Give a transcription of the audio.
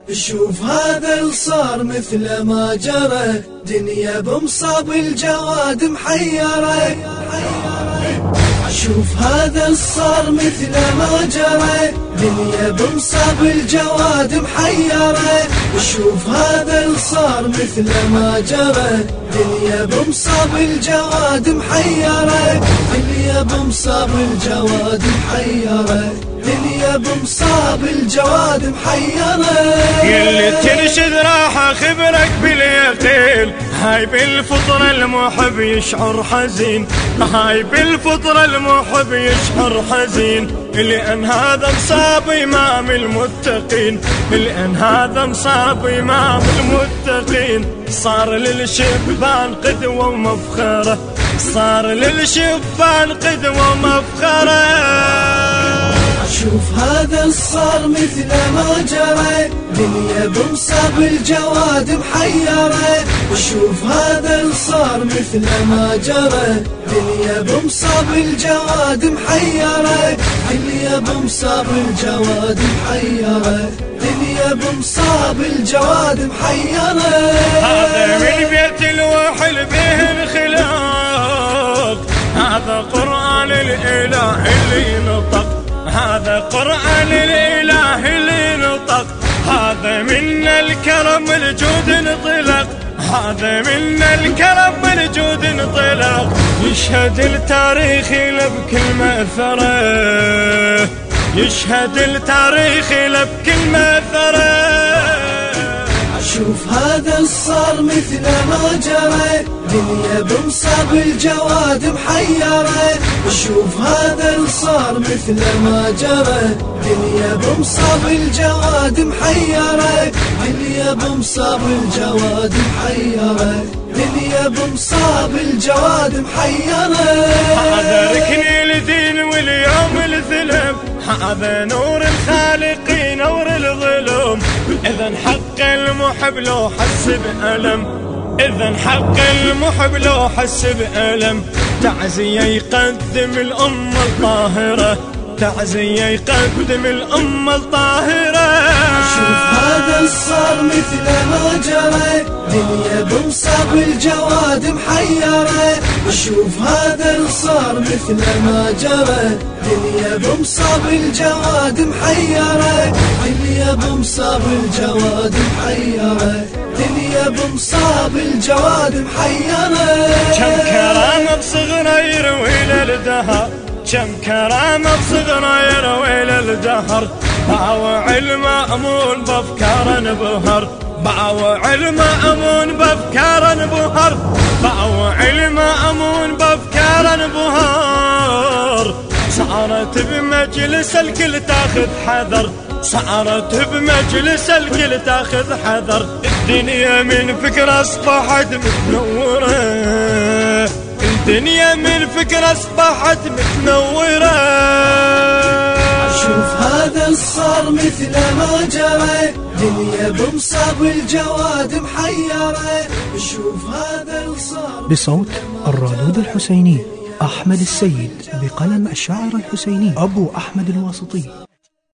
شوف هذا الصار مثل ما جرى، دنيا بمصاب الجواد محيرة. شوف هذا الصار مثل ما جرى، دنيا بمصاب الجواد محيرة. شوف هذا الصار مثل ما جرى، دنيا بمصاب الجواد محيرة. دنيا بمصاب الجواد محيرة، دنيا بمصاب الجواد محيرة. يلي تنشد راح اخبرك باليقين، هاي بالفطرة المحب يشعر حزين، هاي بالفطرة المحب يشعر حزين، لأن هذا مصاب إمام المتقين، لأن هذا مصاب إمام المتقين. صار للشبان قدوة ومفخرة، صار للشبان قدوة ومفخرة. شوف هذا الصار مثل ما جرى، دنيا بمصاب الجواد محيرة. شوف هذا الصار مثل ما جرى، دنيا بمصاب الجواد محيرة. دنيا بمصاب الجواد محيرة، دنيا بمصاب الجواد محيرة. هذا من بيت الوحي به الخلاق، هذا قرآن الإله اللي نطق، هذا قرآن الإله اللي نطق. هذا من الكرم الجود انطلق، هذا من الكرم الجود انطلق. يشهد التاريخ له بكل مأثرة، يشهد التاريخ له بكل مأثرة. شوف هذا الصار مثل ما جرى، دنيا بمصاب الجواد محيرة. شوف هذا الصار مثل ما جرى، دنيا بمصاب الجواد محيرة. دنيا بمصاب الجواد محيرة، دنيا بمصاب الجواد محيرة. هذا ركن الدين واليوم الثلم، هذا نور الخالق نور الظلم. إذن حق المحب لو حس بألم، إذن حق المحب لو حس بألم. تعزية يقدم الأمة الطاهرة، تعزية يقدم الأمة الطاهرة. شوف هذا الصار مثل ما جرى، دنيا بمصاب الجواد محيرة. شوف هذا الصار مثل ما جرى، دنيا بمصاب الجواد محيرة. دنيا بمصاب الجواد محيرة، دنيا بمصاب الجواد محيرة. كم كرامة بصغرى يروي للدهر، كم كرامة بصغرى يروي للدهر. باوع المأمون بأفكار انبهر، باوع المأمون بأفكار انبهر، باوع المأمون بأفكار انبهر. صارت بمجلس الكل تاخذ حذر، صارت بمجلس الكل تاخذ حذر. الدنيا من فكرة اصبحت متنورة، الدنيا من فكرة اصبحت متنورة. شوف هذا الصار مثل ما جرى، دنيا بمصاب الجواد محيرة. شوف هذا الصار. بصوت الرادود الحسيني أحمد السيد، بقلم الشاعر الحسيني أبو أحمد الواسطي.